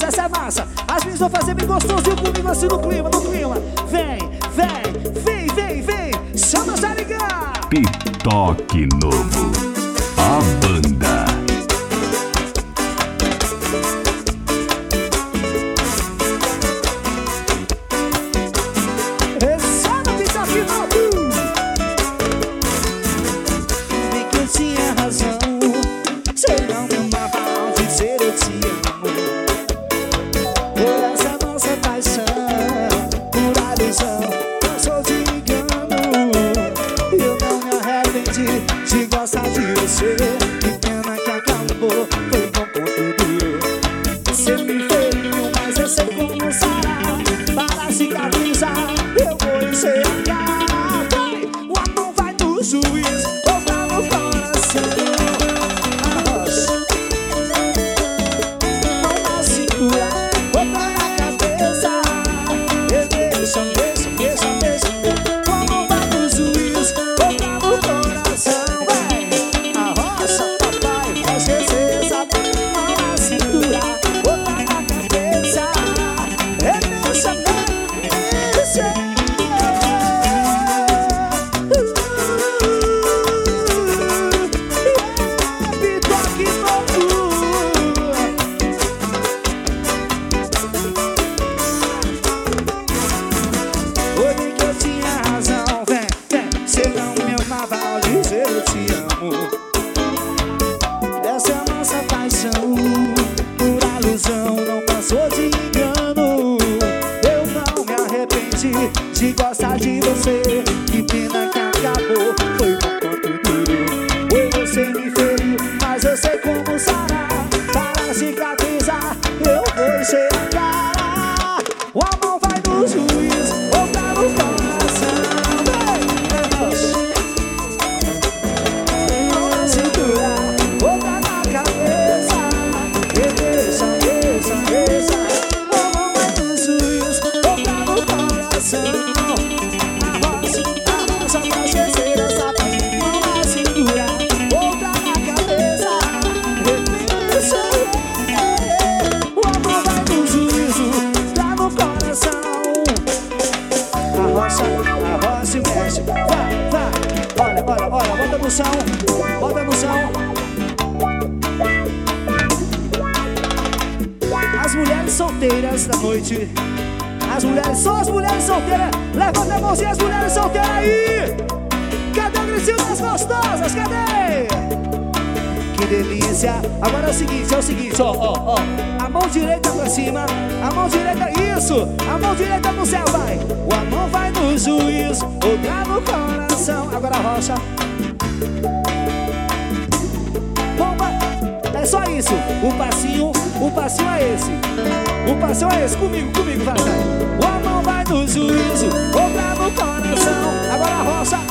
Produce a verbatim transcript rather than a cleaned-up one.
gostoso, essa é massa. As meninas vão fazer bem gostosinho comigo assim no clima, no clima. Vem, vem, vem, vem, vem. Chama a ligar. Pitoque Novo, a banda. De gostar de você, que pena que acabou, foi bom com tudo. Você me feriu, mas eu sei como sarar. Para cicatrizar, eu vou enxergar. Vai, o amor vai no juiz, voltar no coração. Mão na cintura, botar na cabeça. Eu deixa, deixa, deixa, deixa. O amor vai no juiz, voltar no coração. Eu te amo. Essa é a nossa paixão, pura ilusão, não passou de engano. Eu não me arrependi de gostar de você. Que pena que acabou, foi bom quanto durou. Foi você me feriu, mas eu sei como sarar. Para cicatrizar, eu vou enxergar. O amor vai no juiz, voltar no coração. Arrocha e mexe, vai, vai. Olha, olha, olha, bota no chão, bota no chão. As mulheres solteiras da noite, as mulheres, só as mulheres solteiras. Levanta a mãozinha, as mulheres solteiras aí. Cadê o gritinho das gostosas, cadê? Que delícia. Agora é o seguinte, é o seguinte, ó, ó, ó. A mão direita pra cima, a mão direita, isso. A mão direita no céu, vai. O amor vai no juiz, outra no coração. Agora rocha. Bomba. É só isso. O passinho, o passinho é esse. O passinho é esse. Comigo, comigo, vai, vai. O amor vai no juízo, outra no coração. Agora rocha.